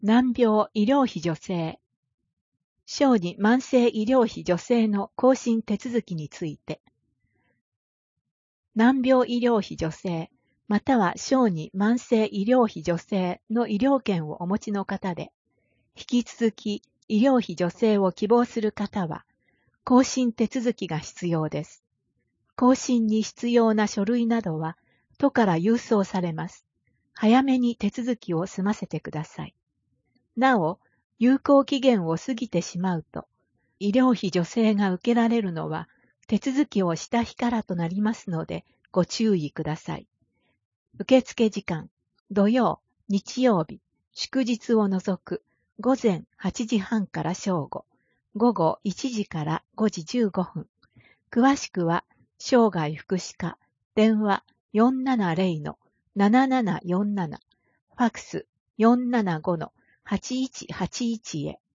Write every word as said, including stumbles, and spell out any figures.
難病医療費助成、小児慢性医療費助成の更新手続きについて、難病医療費助成、または小児慢性医療費助成の医療券をお持ちの方で、引き続き医療費助成を希望する方は、更新手続きが必要です。更新に必要な書類などは、都から郵送されます。早めに手続きを済ませてください。なお、有効期限を過ぎてしまうと、医療費助成が受けられるのは、手続きをした日からとなりますので、ご注意ください。受付時間、土曜、日曜日、祝日を除く、午前はちじはんから正午、午後いちじからごじじゅうごふん。詳しくは、生涯福祉課、電話 よんななぜろのななななよんなな、ファクス よんななごのはちいちはちいち へ。